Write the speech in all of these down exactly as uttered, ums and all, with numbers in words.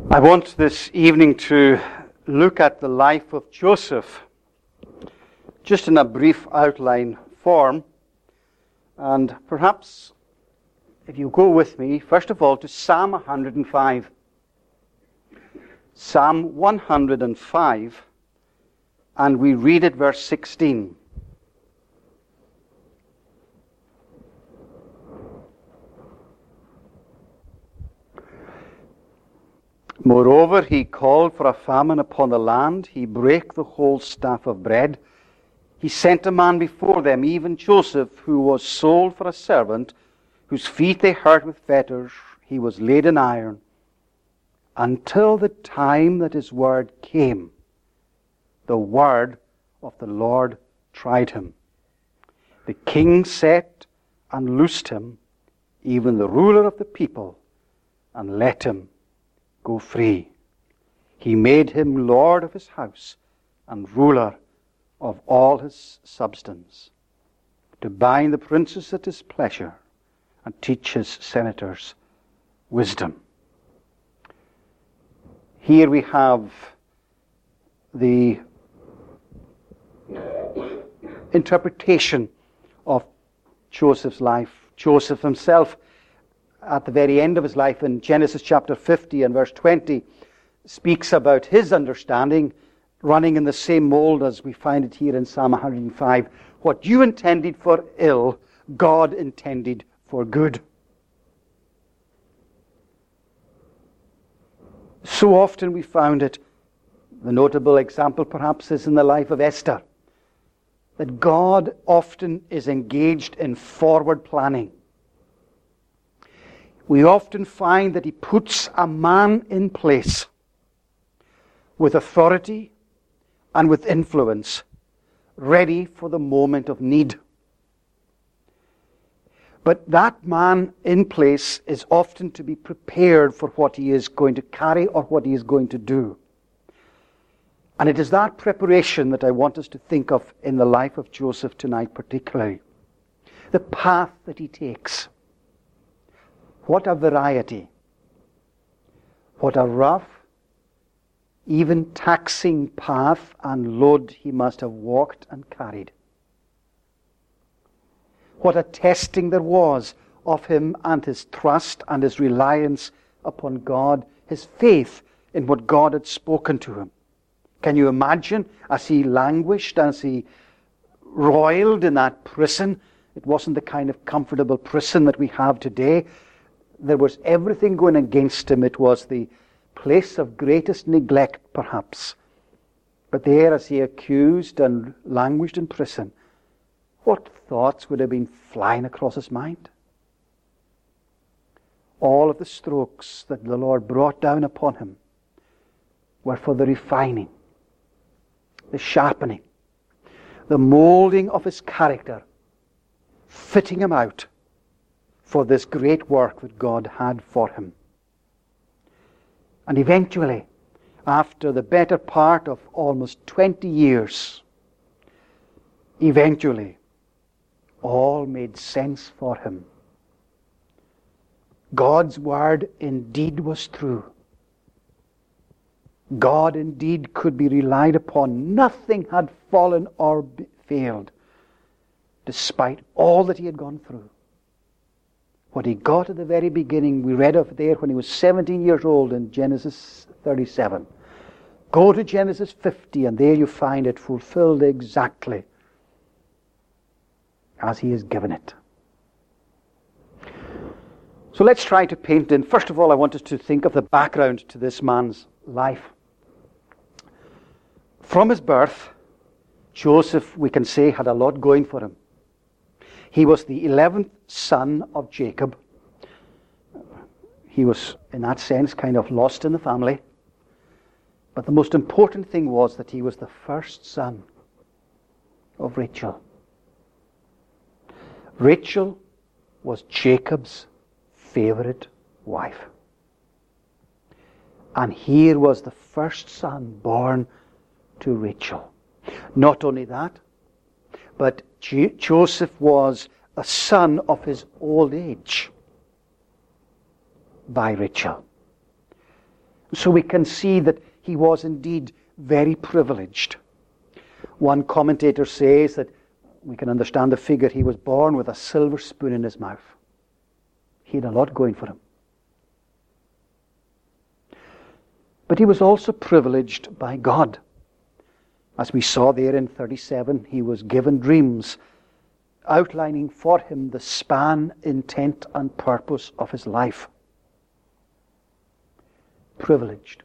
I want this evening to look at the life of Joseph, just in a brief outline form. And perhaps, if you go with me, first of all, to Psalm one hundred five. Psalm one hundred five, and we read it verse sixteen. Moreover, he called for a famine upon the land. He brake the whole staff of bread. He sent a man before them, even Joseph, who was sold for a servant, whose feet they hurt with fetters. He was laid in iron, until the time that his word came. The word of the Lord tried him. The king set and loosed him, even the ruler of the people, and let him go free. He made him lord of his house and ruler of all his substance, to bind the princes at his pleasure and teach his senators wisdom. Here we have the interpretation of Joseph's life. Joseph himself, at the very end of his life, in Genesis chapter fifty and verse twenty, speaks about his understanding running in the same mold as we find it here in Psalm one hundred five. What you intended for ill, God intended for good. So often we found it, the notable example perhaps is in the life of Esther, that God often is engaged in forward planning. We often find that he puts a man in place with authority and with influence, ready for the moment of need. But that man in place is often to be prepared for what he is going to carry or what he is going to do. And it is that preparation that I want us to think of in the life of Joseph tonight particularly. The path that he takes. What a variety. What a rough, even taxing path and load he must have walked and carried. What a testing there was of him and his trust and his reliance upon God, his faith in what God had spoken to him. Can you imagine as he languished, as he roiled in that prison? It wasn't the kind of comfortable prison that we have today. There was everything going against him. It was the place of greatest neglect, perhaps. But there, as he accused and languished in prison, what thoughts would have been flying across his mind? All of the strokes that the Lord brought down upon him were for the refining, the sharpening, the molding of his character, fitting him out for this great work that God had for him. And eventually, after the better part of almost twenty years, eventually, all made sense for him. God's word indeed was true. God indeed could be relied upon. Nothing had fallen or failed, despite all that he had gone through. What he got at the very beginning, we read of there when he was seventeen years old in Genesis thirty-seven. Go to Genesis fifty and there you find it fulfilled exactly as he has given it. So let's try to paint in. First of all, I want us to think of the background to this man's life. From his birth, Joseph, we can say, had a lot going for him. He was the eleventh son of Jacob. He was, in that sense, kind of lost in the family. But the most important thing was that he was the first son of Rachel. Rachel was Jacob's favorite wife. And here was the first son born to Rachel. Not only that, but J- Joseph was a son of his old age by Rachel. So we can see that he was indeed very privileged. One commentator says that we can understand the figure. He was born with a silver spoon in his mouth. He had a lot going for him. But he was also privileged by God. As we saw there in thirty-seven, he was given dreams outlining for him the span, intent, and purpose of his life. Privileged.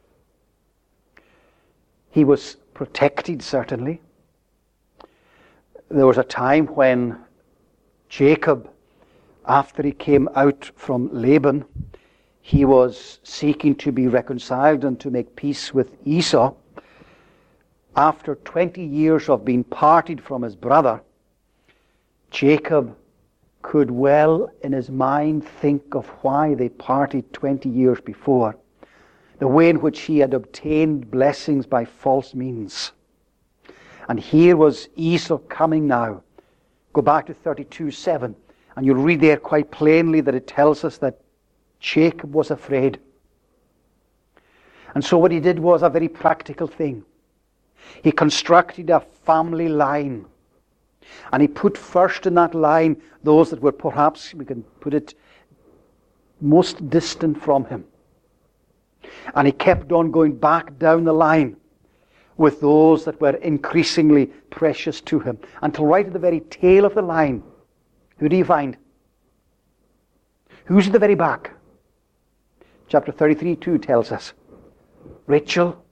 He was protected, certainly. There was a time when Jacob, after he came out from Laban, he was seeking to be reconciled and to make peace with Esau. After twenty years of being parted from his brother, Jacob could well in his mind think of why they parted twenty years before, the way in which he had obtained blessings by false means. And here was Esau coming now. Go back to thirty-two seven, and you'll read there quite plainly that it tells us that Jacob was afraid. And so what he did was a very practical thing. He constructed a family line. And he put first in that line those that were perhaps, we can put it, most distant from him. And he kept on going back down the line with those that were increasingly precious to him, until right at the very tail of the line, who do you find? Who's at the very back? Chapter thirty-three two tells us, Rachel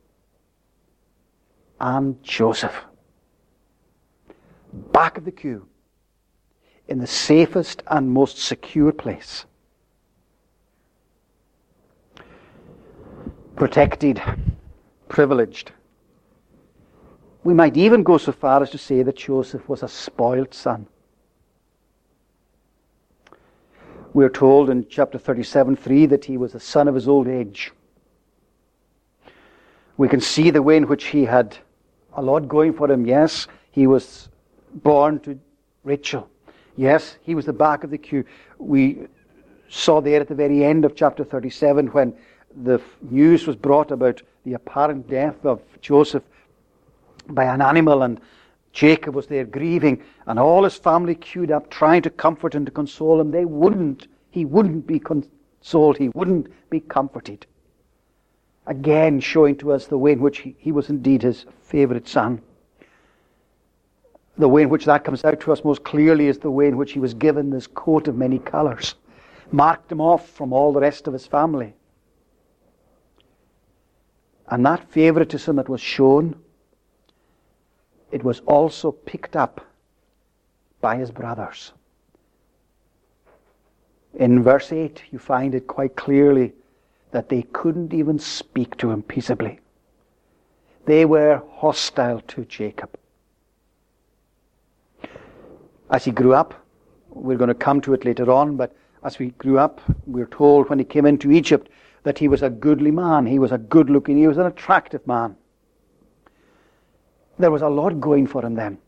and Joseph. Back of the queue, in the safest and most secure place. Protected, privileged. We might even go so far as to say that Joseph was a spoiled son. We're told in chapter thirty-seven three that he was the son of his old age. We can see the way in which he had a lot going for him. Yes, he was born to Rachel. Yes, he was the back of the queue. We saw there at the very end of chapter thirty-seven when the news was brought about the apparent death of Joseph by an animal, and Jacob was there grieving, and all his family queued up trying to comfort and to console him. They wouldn't. He wouldn't be consoled. He wouldn't be comforted. Again showing to us the way in which he, he was indeed his favourite son. The way in which that comes out to us most clearly is the way in which he was given this coat of many colours, marked him off from all the rest of his family. And that favouritism that was shown, it was also picked up by his brothers. In verse eight, you find it quite clearly that they couldn't even speak to him peaceably. They were hostile to Jacob. As he grew up, we're going to come to it later on, but as he grew up, we're told when he came into Egypt that he was a goodly man. He was a good looking, he was an attractive man. There was a lot going for him then.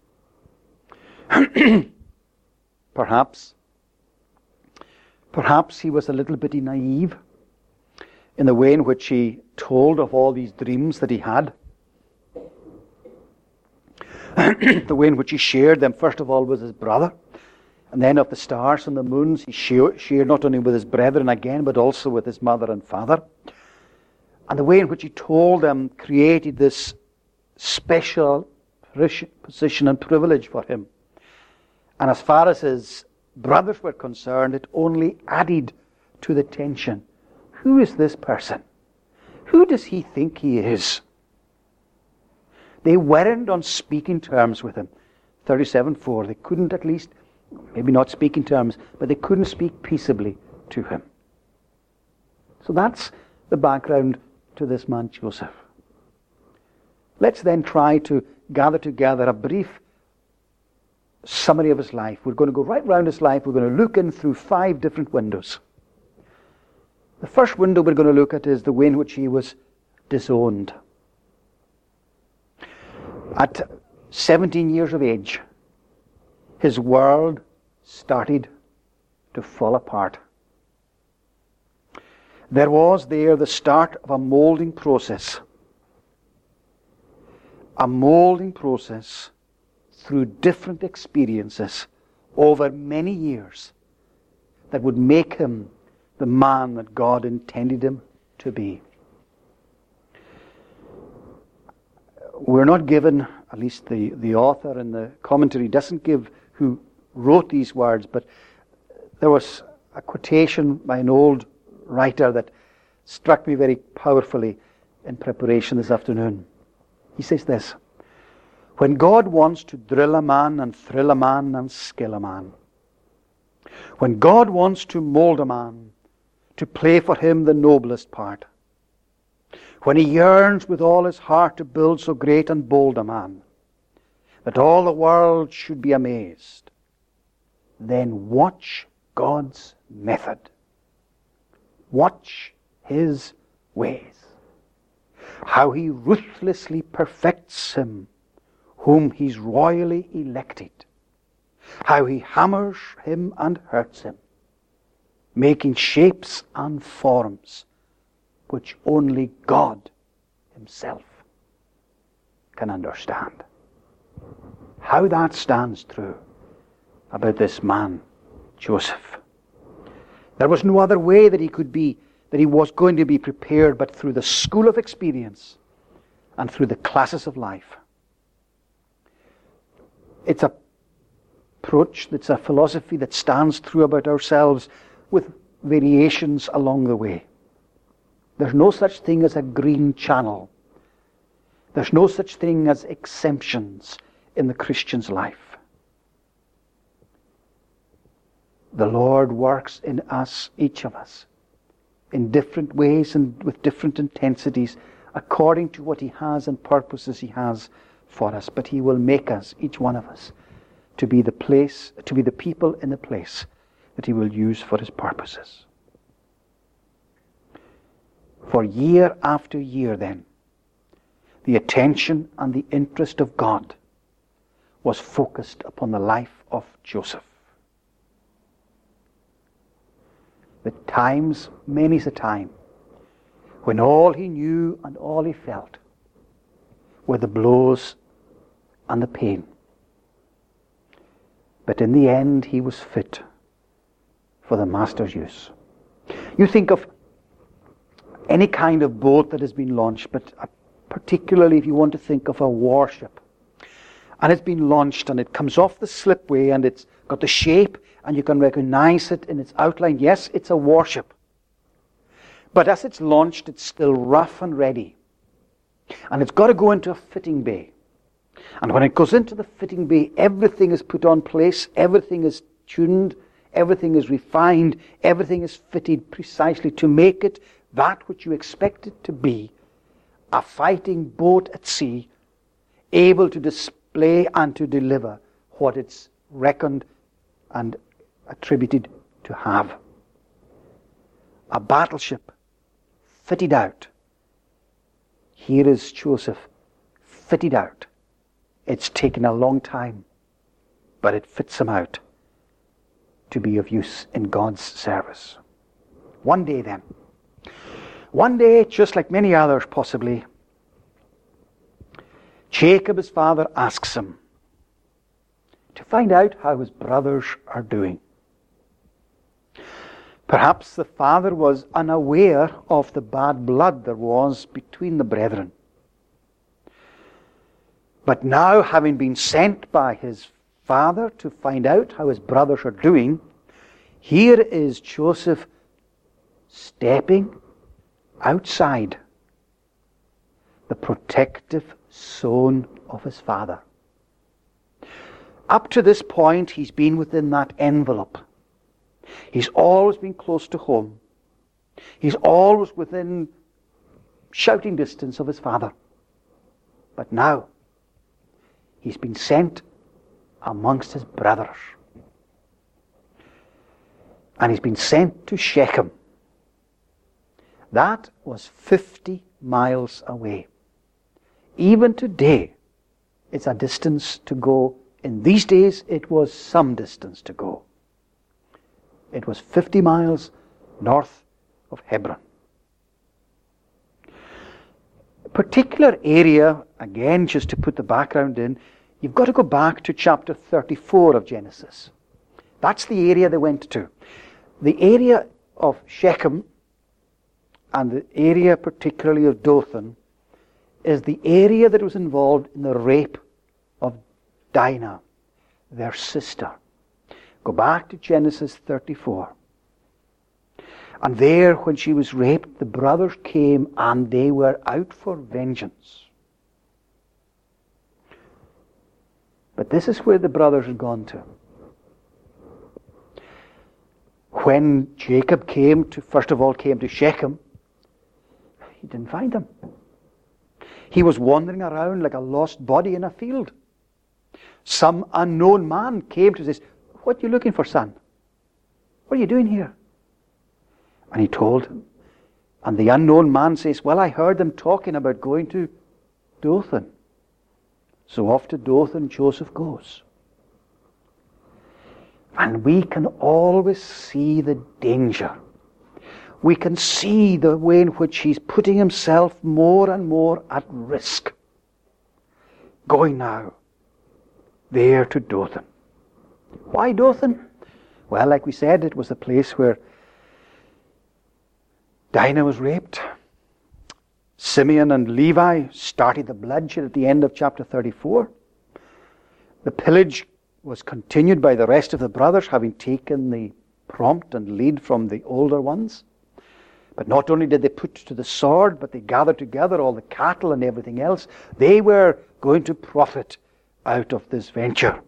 Perhaps, perhaps he was a little bit naive in the way in which he told of all these dreams that he had. The way in which he shared them, first of all, with his brother, and then of the stars and the moons, he shared not only with his brethren again, but also with his mother and father. And the way in which he told them created this special position and privilege for him. And as far as his brothers were concerned, it only added to the tension. Who is this person? Who does he think he is? They weren't on speaking terms with him. thirty-seven four, they couldn't at least, maybe not speaking terms, but they couldn't speak peaceably to him. So that's the background to this man Joseph. Let's then try to gather together a brief summary of his life. We're going to go right round his life. We're going to look in through five different windows. The first window we're going to look at is the way in which he was disowned. At seventeen years of age, his world started to fall apart. There was there the start of a molding process. A molding process through different experiences over many years that would make him the man that God intended him to be. We're not given, at least the, the author in the commentary doesn't give who wrote these words, but there was a quotation by an old writer that struck me very powerfully in preparation this afternoon. He says this: when God wants to drill a man and thrill a man and skill a man, when God wants to mold a man to play for him the noblest part, when he yearns with all his heart to build so great and bold a man that all the world should be amazed, then watch God's method. Watch his ways. How he ruthlessly perfects him whom he's royally elected. How he hammers him and hurts him, making shapes and forms which only God himself can understand. How that stands true about this man, Joseph. There was no other way that he could be, that he was going to be prepared but through the school of experience and through the classes of life. It's a approach, it's a philosophy that stands true about ourselves with variations along the way. There's no such thing as a green channel. There's no such thing as exemptions in the Christian's life. The Lord works in us, each of us, in different ways and with different intensities, according to what he has and purposes he has for us. But he will make us, each one of us, to be the place, to be the people in the place that he will use for his purposes. For year after year then, the attention and the interest of God was focused upon the life of Joseph. The times, many's a time, when all he knew and all he felt were the blows and the pain. But in the end, he was fit for the master's use. You think of any kind of boat that has been launched, but particularly if you want to think of a warship, and it's been launched and it comes off the slipway and it's got the shape and you can recognize it in its outline. Yes, it's a warship. But as it's launched, it's still rough and ready. And it's got to go into a fitting bay. And when it goes into the fitting bay, everything is put on place, everything is tuned, everything is refined, everything is fitted precisely to make it that which you expect it to be, a fighting boat at sea, able to display and to deliver what it's reckoned and attributed to have. A battleship fitted out. Here is Joseph fitted out. It's taken a long time, but it fits him out to be of use in God's service. One day then, one day, just like many others possibly, Jacob, his father, asks him to find out how his brothers are doing. Perhaps the father was unaware of the bad blood there was between the brethren. But now, having been sent by his father to find out how his brothers are doing, here is Joseph stepping outside the protective zone of his father. Up to this point, he's been within that envelope. He's always been close to home. He's always within shouting distance of his father. But now, he's been sent amongst his brothers. And he's been sent to Shechem. That was fifty miles away. Even today, it's a distance to go. In these days, it was some distance to go. It was fifty miles north of Hebron. particular area, again, just to put the background in, you've got to go back to chapter thirty-four of Genesis. That's the area they went to. The area of Shechem and the area particularly of Dothan is the area that was involved in the rape of Dinah, their sister. Go back to Genesis thirty-four. And there, when she was raped, the brothers came and they were out for vengeance. But this is where the brothers had gone to. When Jacob came to, first of all, came to Shechem, he didn't find them. He was wandering around like a lost body in a field. Some unknown man came to say, "What are you looking for, son? What are you doing here?" And he told him. And the unknown man says, "Well, I heard them talking about going to Dothan." So off to Dothan Joseph goes. And we can always see the danger. We can see the way in which he's putting himself more and more at risk. Going now there to Dothan. Why Dothan? Well, like we said, it was the place where Dinah was raped. Simeon and Levi started the bloodshed at the end of chapter thirty-four. The pillage was continued by the rest of the brothers, having taken the prompt and lead from the older ones. But not only did they put to the sword, but they gathered together all the cattle and everything else. They were going to profit out of this venture.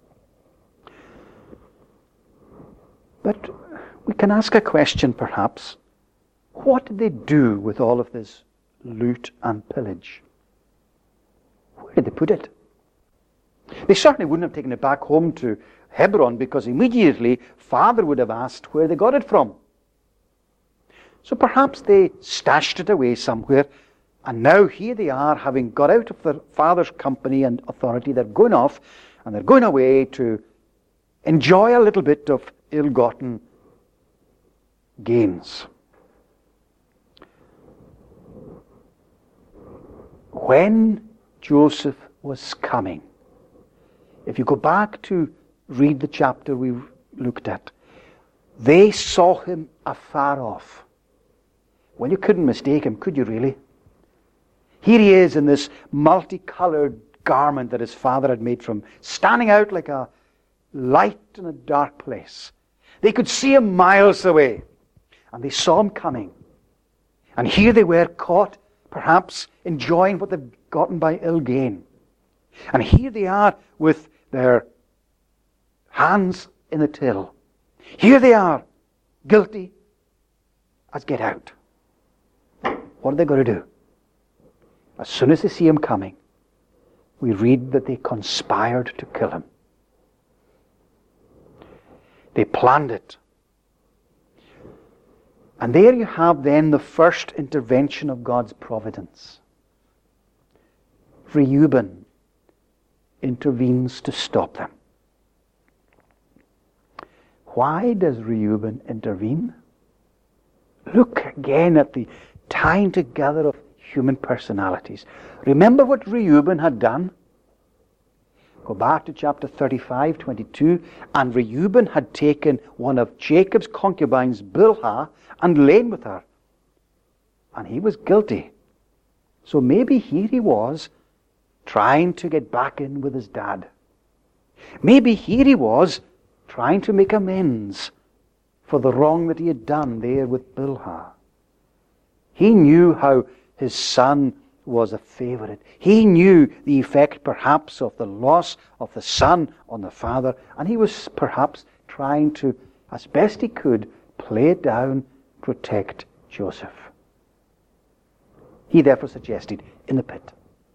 But we can ask a question perhaps. What did they do with all of this loot and pillage? Where did they put it? They certainly wouldn't have taken it back home to Hebron, because immediately father would have asked where they got it from. So perhaps they stashed it away somewhere, and now here they are, having got out of their father's company and authority. They're going off, and they're going away to enjoy a little bit of ill-gotten gains. When Joseph was coming, if you go back to read the chapter we looked at, they saw him afar off. Well, you couldn't mistake him, could you really? Here he is in this multicolored garment that his father had made from, standing out like a light in a dark place. They could see him miles away, and they saw him coming. And here they were, caught, perhaps enjoying what they've gotten by ill gain. And here they are with their hands in the till. Here they are, guilty as get out. What are they going to do? As soon as they see him coming, we read that they conspired to kill him. They planned it. And there you have then the first intervention of God's providence. Reuben intervenes to stop them. Why does Reuben intervene? Look again at the tying together of human personalities. Remember what Reuben had done? Go back to chapter thirty-five, twenty-two. And Reuben had taken one of Jacob's concubines, Bilhah, and lain with her. And he was guilty. So maybe here he was, trying to get back in with his dad. Maybe here he was, trying to make amends for the wrong that he had done there with Bilhah. He knew how his son was a favorite. He knew the effect perhaps of the loss of the son on the father, and he was perhaps trying to, as best he could, play it down, protect Joseph. He therefore suggested, in the pit.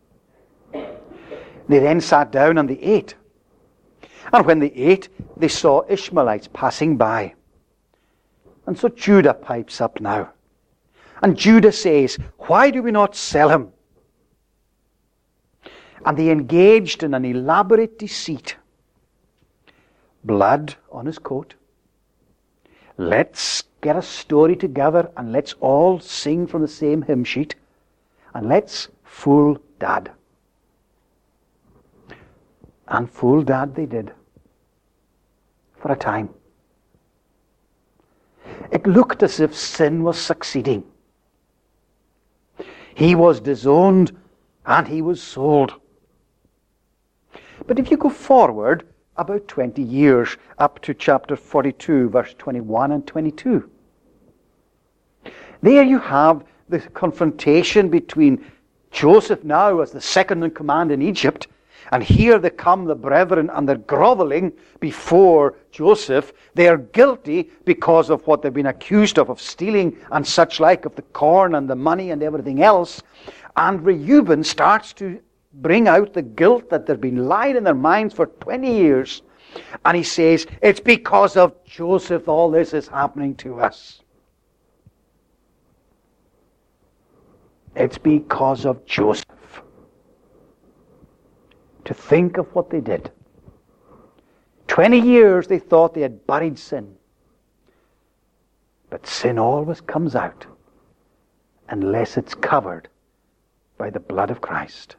They then sat down and they ate. And when they ate, they saw Ishmaelites passing by. And so Judah pipes up now. And Judah says, "Why do we not sell him?" And they engaged in an elaborate deceit. Blood on his coat. Let's get a story together and let's all sing from the same hymn sheet. And let's Fool Dad. And fool Dad they did. For a time. It looked as if sin was succeeding. He was disowned and he was sold. But if you go forward about twenty years, up to chapter forty-two, verse twenty-one and twenty-two, there you have the confrontation between Joseph now as the second in command in Egypt, and here they come the brethren and they're groveling before Joseph. They are guilty because of what they've been accused of, of stealing and such like, of the corn and the money and everything else. And Reuben starts to bring out the guilt that they've been lying in their minds for twenty years. And he says, it's because of Joseph all this is happening to us. It's because of Joseph. To think of what they did. Twenty years they thought they had buried sin. But sin always comes out unless it's covered by the blood of Christ.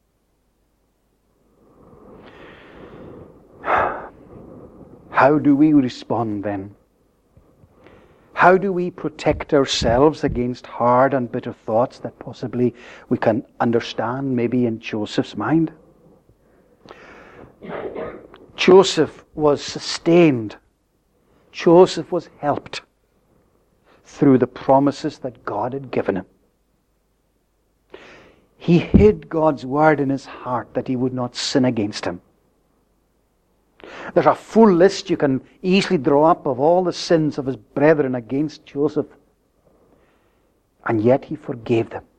How do we respond then? How do we protect ourselves against hard and bitter thoughts that possibly we can understand maybe in Joseph's mind? Joseph was sustained. Joseph was helped through the promises that God had given him. He hid God's word in his heart that he would not sin against him. There's a full list you can easily draw up of all the sins of his brethren against Joseph. And yet he forgave them.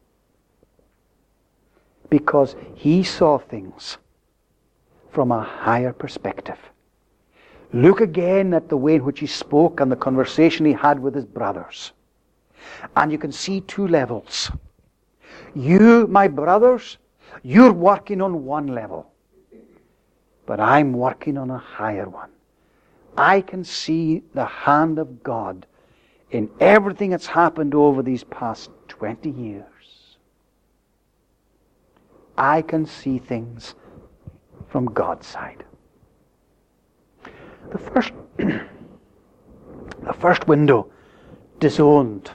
Because he saw things from a higher perspective. Look again at the way in which he spoke and the conversation he had with his brothers. And you can see two levels. You, my brothers, you're working on one level. But I'm working on a higher one. I can see the hand of God in everything that's happened over these past twenty years. I can see things from God's side. The first, the first window, disowned.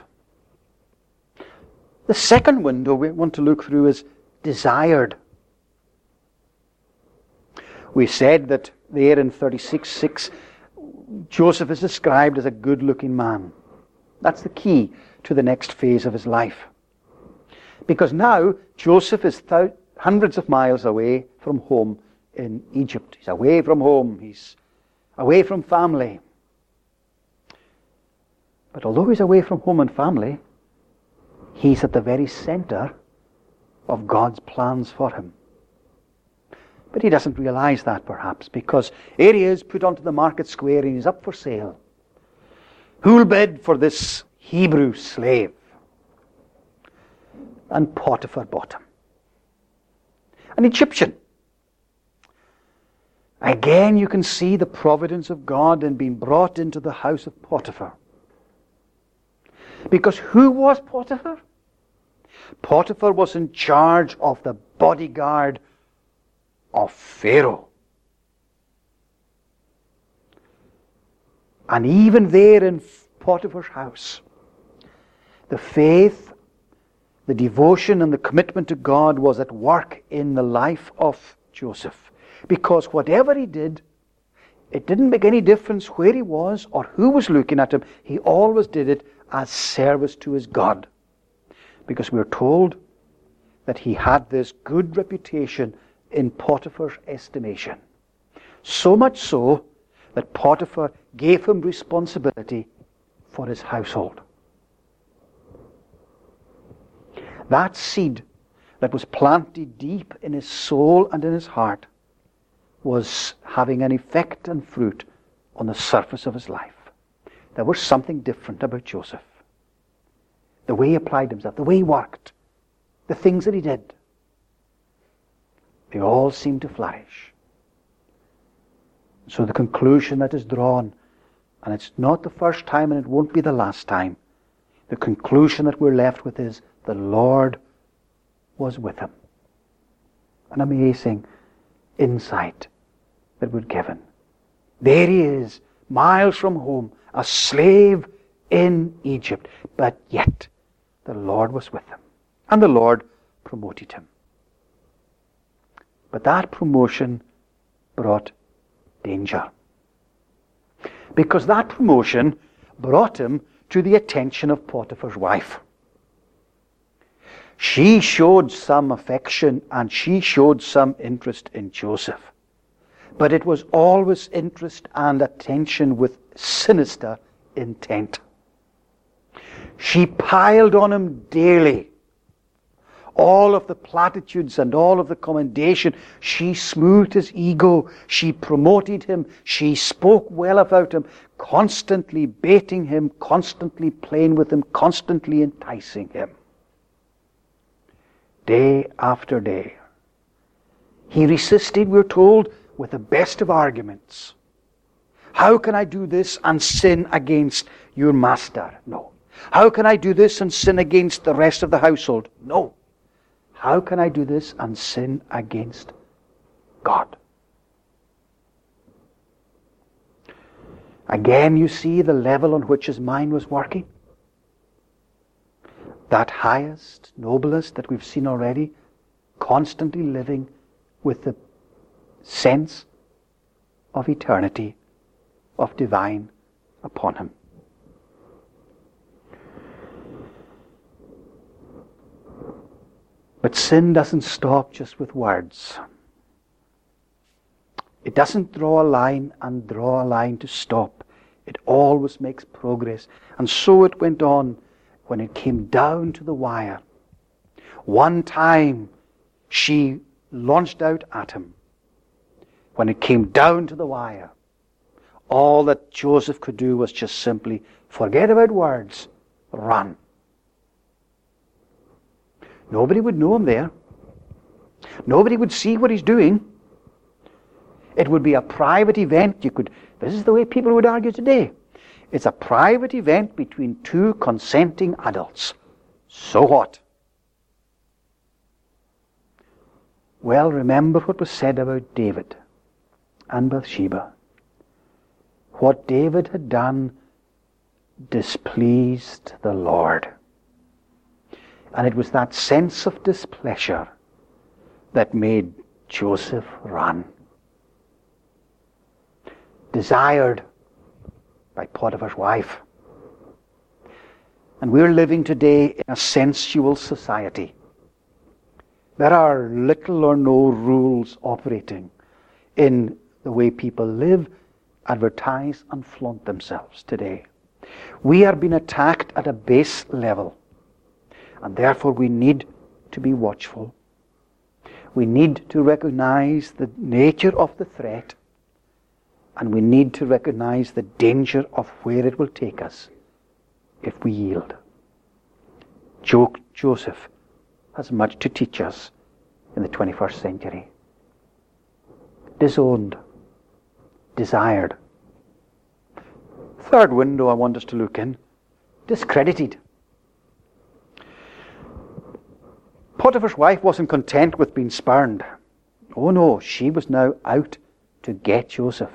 The second window we want to look through is desired. We said that there in thirty-six six, Joseph is described as a good-looking man. That's the key to the next phase of his life. Because now Joseph is th- hundreds of miles away from home in Egypt. He's away from home. He's away from family. But although he's away from home and family, he's at the very center of God's plans for him. But he doesn't realize that perhaps, because here he is put onto the market square and he's up for sale. Who'll bid for this Hebrew slave? And Potiphar bought him. An Egyptian. Again, you can see the providence of God in being brought into the house of Potiphar. Because who was Potiphar? Potiphar was in charge of the bodyguard of Pharaoh. And even there in Potiphar's house, the faith, the devotion and the commitment to God was at work in the life of Joseph. Because whatever he did, it didn't make any difference where he was or who was looking at him. He always did it as service to his God. Because we're told that he had this good reputation in Potiphar's estimation. So much so that Potiphar gave him responsibility for his household. That seed that was planted deep in his soul and in his heart was having an effect and fruit on the surface of his life. There was something different about Joseph. The way he applied himself, the way he worked, the things that he did. They all seemed to flourish. So the conclusion that is drawn, and it's not the first time and it won't be the last time, the conclusion that we're left with is the Lord was with him. An amazing insight that we're given. There he is, miles from home, a slave in Egypt, but yet the Lord was with him, and the Lord promoted him. But that promotion brought danger, because that promotion brought him to the attention of Potiphar's wife. She showed some affection and she showed some interest in Joseph. But it was always interest and attention with sinister intent. She piled on him daily all of the platitudes and all of the commendation. She smoothed his ego. She promoted him. She spoke well about him, constantly baiting him, constantly playing with him, constantly enticing him. Day after day. He resisted, we're told, with the best of arguments. How can I do this and sin against your master? No. How can I do this and sin against the rest of the household? No. How can I do this and sin against God? Again, you see the level on which his mind was working. That highest, noblest that we've seen already, constantly living with the sense of eternity, of divine upon him. But sin doesn't stop just with words. It doesn't draw a line and draw a line to stop. It always makes progress. And so it went on when it came down to the wire. One time she launched out at him. When it came down to the wire, all that Joseph could do was just simply forget about words, run. Nobody would know him there. Nobody would see what he's doing. It would be a private event. You could. This is the way people would argue today. It's a private event between two consenting adults. So what? Well, remember what was said about David and Bathsheba. What David had done displeased the Lord. And it was that sense of displeasure that made Joseph run. Desired by Potiphar's wife. And we're living today in a sensual society. There are little or no rules operating in the way people live, advertise, and flaunt themselves today. We are being attacked at a base level. And therefore we need to be watchful. We need to recognize the nature of the threat. And we need to recognize the danger of where it will take us if we yield. Jo- Joseph has much to teach us in the twenty-first century. Disowned. Desired. Third window I want us to look in. Discredited. Potiphar's wife wasn't content with being spurned. Oh no, she was now out to get Joseph.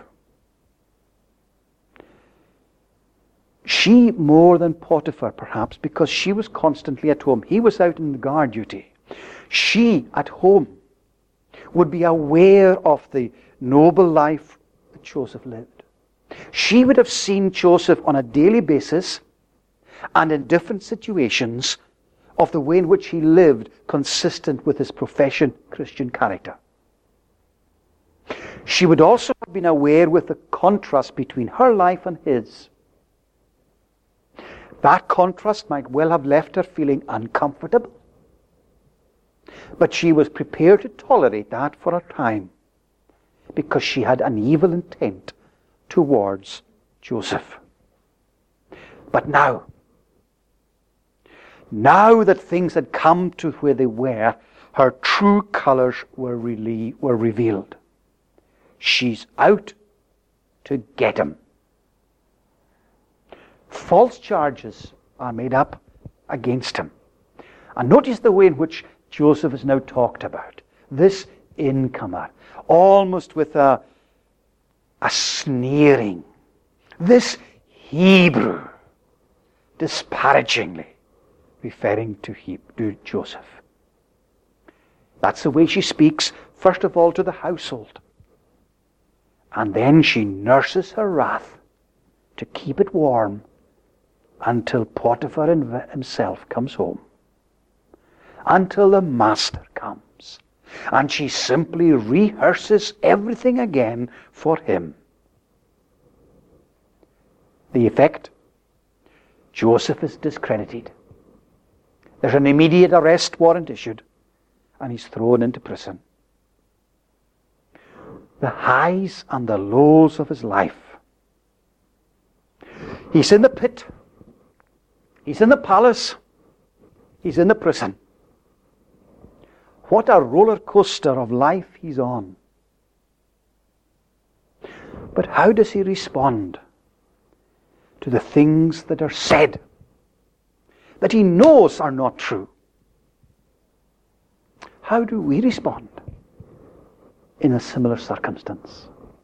She more than Potiphar perhaps, because she was constantly at home. He was out in the guard duty. She at home would be aware of the noble life that Joseph lived. She would have seen Joseph on a daily basis and in different situations of the way in which he lived consistent with his profession, Christian character. She would also have been aware with the contrast between her life and his. That contrast might well have left her feeling uncomfortable. But she was prepared to tolerate that for a time because she had an evil intent towards Joseph. But now, now that things had come to where they were, her true colors were, really, were revealed. She's out to get him. False charges are made up against him. And notice the way in which Joseph is now talked about. This incomer, almost with a, a sneering. This Hebrew, disparagingly referring to, he, to Joseph. That's the way she speaks, first of all to the household. And then she nurses her wrath to keep it warm until Potiphar himself comes home. Until the master comes. And she simply rehearses everything again for him. The effect? Joseph is discredited. There's an immediate arrest warrant issued, and he's thrown into prison. The highs and the lows of his life. He's in the pit. He's in the palace. He's in the prison. What a roller coaster of life he's on. But how does he respond to the things that are said, that he knows are not true? How do we respond in a similar circumstance?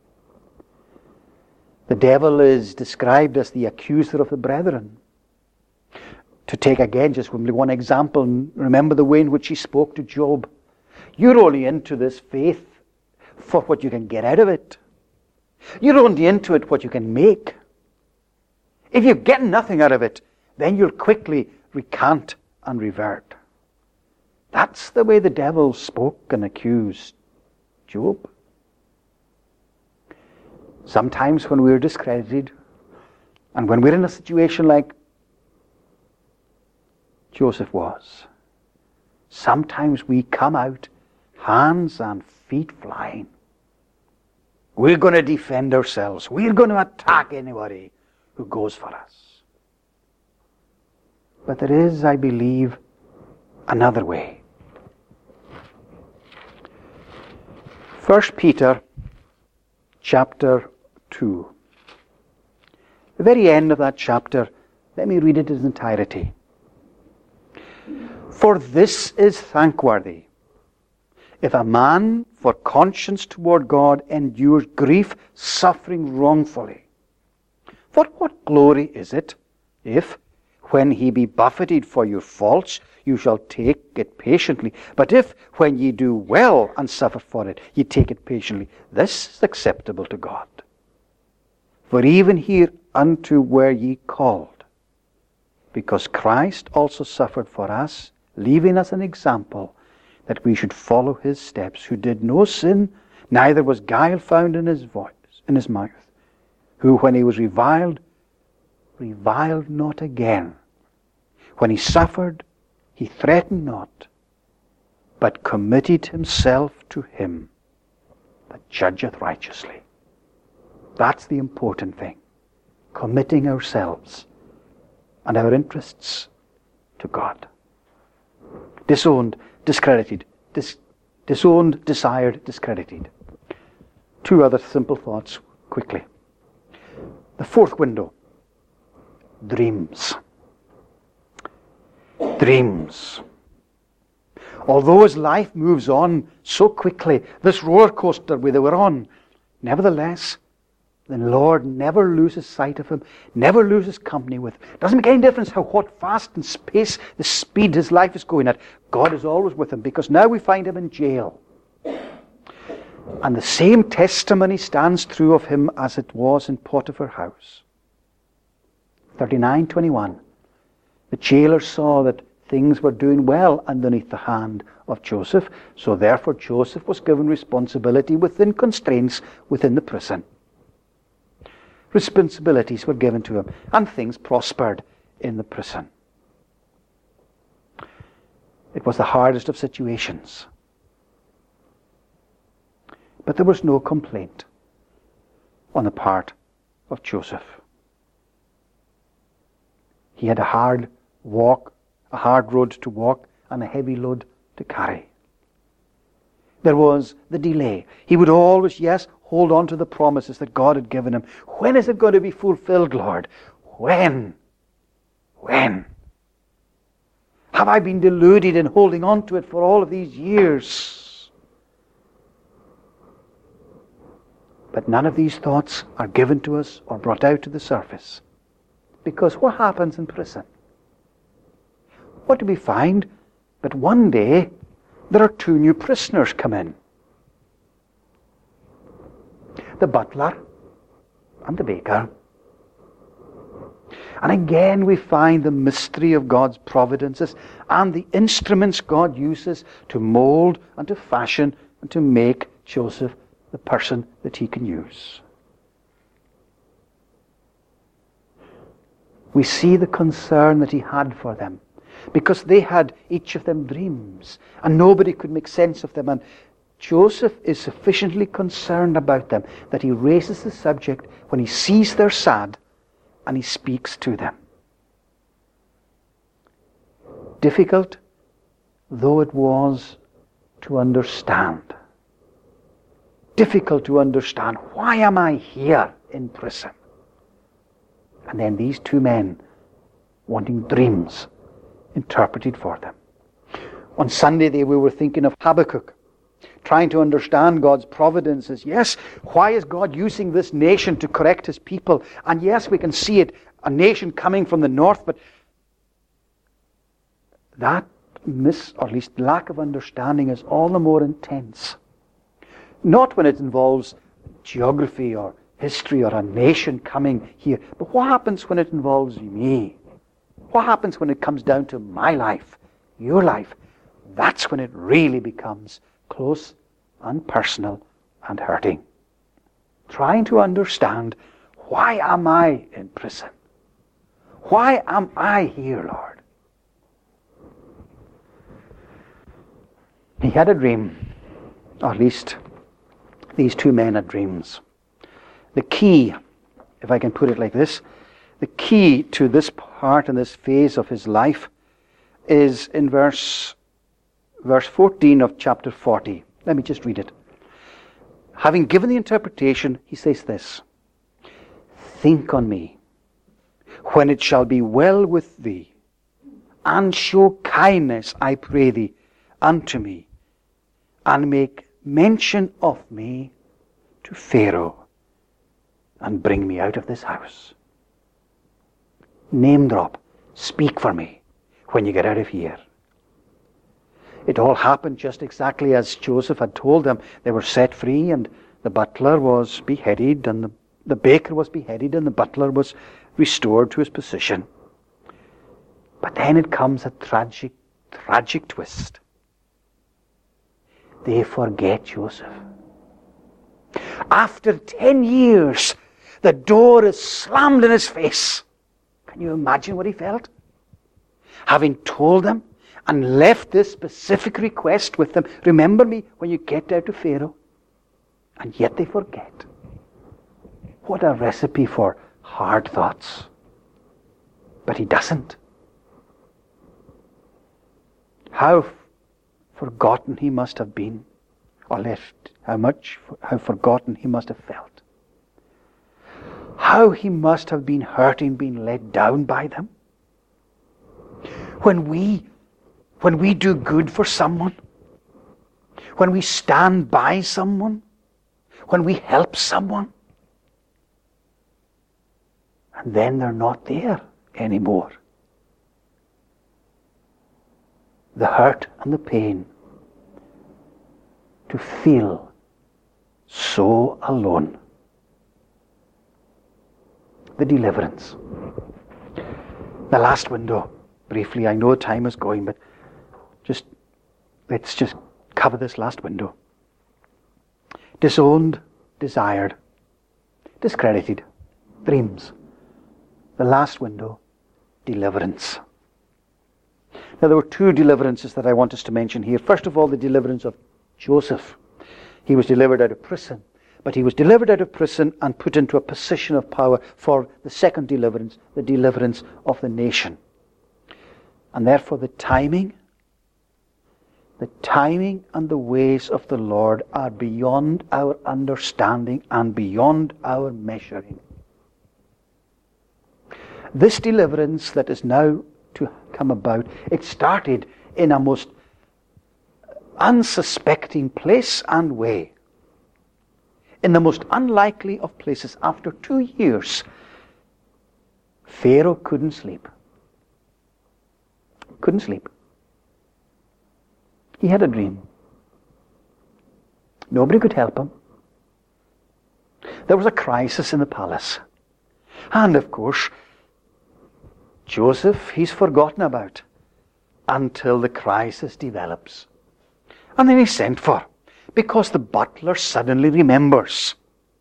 The devil is described as the accuser of the brethren. To take again just one example, remember the way in which he spoke to Job. You're only into this faith for what you can get out of it. You're only into it what you can make. If you get nothing out of it, then you'll quickly recant and revert. That's the way the devil spoke and accused Job. Sometimes when we're discredited, and when we're in a situation like Joseph was, sometimes we come out hands and feet flying. We're going to defend ourselves. We're going to attack anybody who goes for us. But there is, I believe, another way. First Peter chapter two. The very end of that chapter, let me read it in its entirety. For this is thankworthy, if a man for conscience toward God endures grief, suffering wrongfully. For what glory is it, if, when he be buffeted for your faults, you shall take it patiently? But if, when ye do well and suffer for it, ye take it patiently, this is acceptable to God. For even hereunto were ye called, because Christ also suffered for us, leaving us an example, that we should follow his steps, who did no sin, neither was guile found in his voice, in his mouth, who, when he was reviled, reviled not again. When he suffered, he threatened not, but committed himself to him that judgeth righteously. That's the important thing. Committing ourselves and our interests to God. Disowned, discredited. Dis- disowned, desired, discredited. Two other simple thoughts quickly. The fourth window. Dreams. Dreams. Although his life moves on so quickly, this roller coaster we were on, nevertheless, the Lord never loses sight of him, never loses company with him. Doesn't make any difference how what fast and space, the speed his life is going at. God is always with him, because now we find him in jail. And the same testimony stands true of him as it was in Potiphar's house. thirty-nine twenty-one. The jailer saw that things were doing well underneath the hand of Joseph, so therefore Joseph was given responsibility within constraints within the prison. Responsibilities were given to him, and things prospered in the prison. It was the hardest of situations. But there was no complaint on the part of Joseph. He had a hard walk, a hard road to walk, and a heavy load to carry. There was the delay. He would always, yes, hold on to the promises that God had given him. When is it going to be fulfilled, Lord? When? When? Have I been deluded in holding on to it for all of these years? But none of these thoughts are given to us or brought out to the surface. Because what happens in prison? What do we find? But one day, there are two new prisoners come in. The butler and the baker. And again we find the mystery of God's providences and the instruments God uses to mold and to fashion and to make Joseph the person that he can use. We see the concern that he had for them, because they had each of them dreams and nobody could make sense of them, and Joseph is sufficiently concerned about them that he raises the subject when he sees they're sad and he speaks to them. Difficult though it was to understand. Difficult to understand. Why am I here in prison? And then these two men wanting dreams interpreted for them. On Sunday they we were thinking of Habakkuk, trying to understand God's providences. Yes, why is God using this nation to correct his people? And yes, we can see it, a nation coming from the north, but that miss, or at least lack of understanding, is all the more intense. Not when it involves geography or history or a nation coming here, but what happens when it involves me? What happens when it comes down to my life, your life? That's when it really becomes close and personal and hurting. Trying to understand, why am I in prison? Why am I here, Lord? He had a dream, or at least these two men had dreams. The key, if I can put it like this, the key to this part and this phase of his life is in verse verse fourteen of chapter forty. Let me just read it. Having given the interpretation, he says this: think on me when it shall be well with thee, and show kindness, I pray thee, unto me, and make mention of me to Pharaoh, and bring me out of this house. Name drop. Speak for me when you get out of here. It all happened just exactly as Joseph had told them. They were set free, and the butler was beheaded, and the, the baker was beheaded, and the butler was restored to his position. But then it comes a tragic, tragic twist. They forget Joseph. After ten years, the door is slammed in his face. Can you imagine what he felt? Having told them and left this specific request with them, remember me when you get out of Pharaoh. And yet they forget. What a recipe for hard thoughts. But he doesn't. How f- forgotten he must have been, or left, how much, how forgotten he must have felt. How he must have been hurting, being let down by them. When we, when we do good for someone, when we stand by someone, when we help someone, and then they're not there anymore. The hurt and the pain to feel so alone. The deliverance. The last window, briefly, I know time is going, but just let's just cover this last window. Disowned, desired, discredited, dreams. The last window, deliverance. Now there were two deliverances that I want us to mention here. First of all, the deliverance of Joseph. He was delivered out of prison. But he was delivered out of prison and put into a position of power for the second deliverance, the deliverance of the nation. And therefore the timing, the timing and the ways of the Lord are beyond our understanding and beyond our measuring. This deliverance that is now to come about. It started in a most unsuspecting place and way. In the most unlikely of places, after two years, Pharaoh couldn't sleep. Couldn't sleep. He had a dream. Nobody could help him. There was a crisis in the palace. And of course, Joseph, he's forgotten about until the crisis develops. And then he's sent for, because the butler suddenly remembers.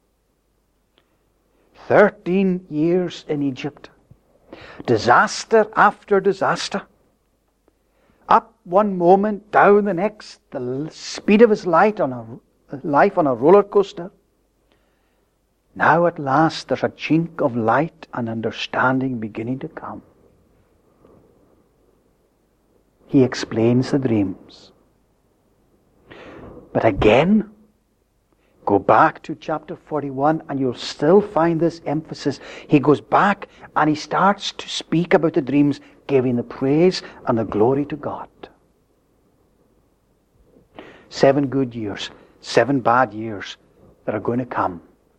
Thirteen years in Egypt. Disaster after disaster. Up one moment, down the next, the speed of his light on a, life on a roller coaster. Now at last there's a chink of light and understanding beginning to come. He explains the dreams. But again, go back to chapter forty-one and you'll still find this emphasis. He goes back and he starts to speak about the dreams, giving the praise and the glory to God. Seven good years, seven bad years that are going to come.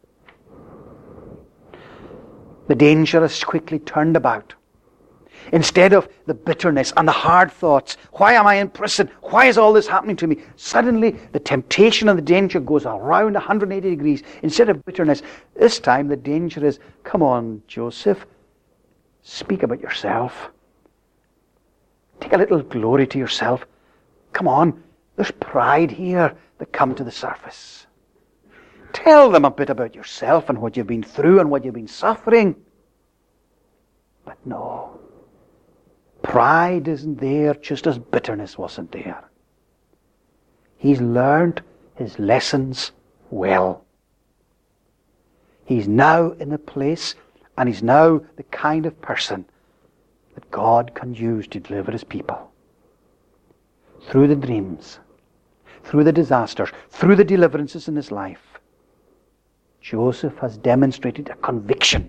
The danger is quickly turned about. Instead of the bitterness and the hard thoughts, why am I in prison? Why is all this happening to me? Suddenly the temptation and the danger goes around one hundred eighty degrees. Instead of bitterness, this time the danger is, come on, Joseph, speak about yourself. Take a little glory to yourself. Come on, there's pride here that come to the surface. Tell them a bit about yourself and what you've been through and what you've been suffering. But no. Pride isn't there just as bitterness wasn't there. He's learned his lessons well. He's now in a place and he's now the kind of person that God can use to deliver his people. Through the dreams, through the disasters, through the deliverances in his life, Joseph has demonstrated a conviction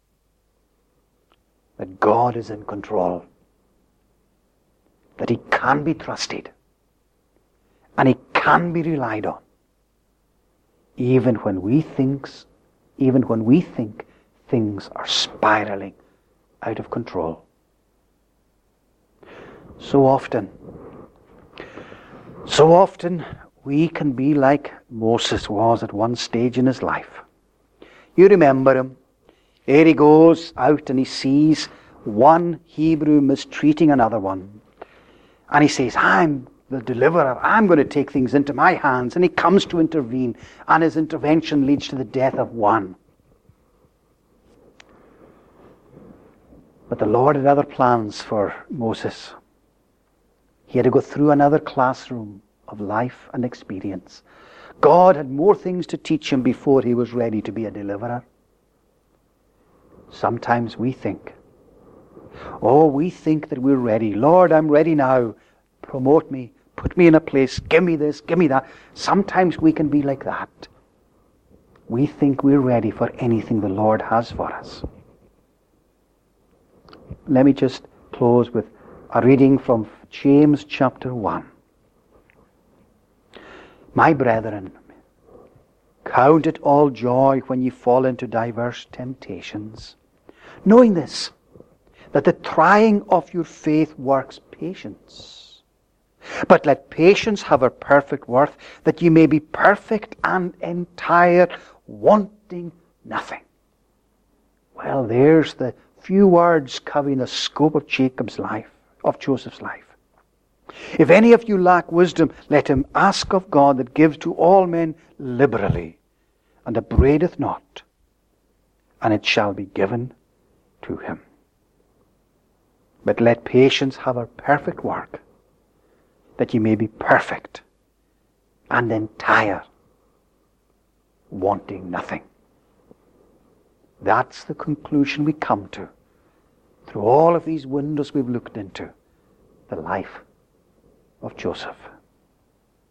that God is in control, that he can be trusted, and he can be relied on, even when we thinks, even when we think things are spiraling out of control. So often, so often we can be like Moses was at one stage in his life. You remember him. There he goes out and he sees one Hebrew mistreating another one. And he says, I'm the deliverer. I'm going to take things into my hands. And he comes to intervene. And his intervention leads to the death of one. But the Lord had other plans for Moses. He had to go through another classroom of life and experience. God had more things to teach him before he was ready to be a deliverer. Sometimes we think, oh, we think that we're ready. Lord, I'm ready now. Promote me. Put me in a place. Give me this. Give me that. Sometimes we can be like that. We think we're ready for anything the Lord has for us. Let me just close with a reading from James chapter one. My brethren, count it all joy when ye fall into diverse temptations, knowing this, that the trying of your faith works patience. But let patience have her perfect worth, that ye may be perfect and entire, wanting nothing. Well, there's the few words covering the scope of Jacob's life, of Joseph's life. If any of you lack wisdom, let him ask of God that gives to all men liberally, and upbraideth not, and it shall be given to him. But let patience have her perfect work, that ye may be perfect and entire, wanting nothing. That's the conclusion we come to through all of these windows we've looked into the life of Joseph.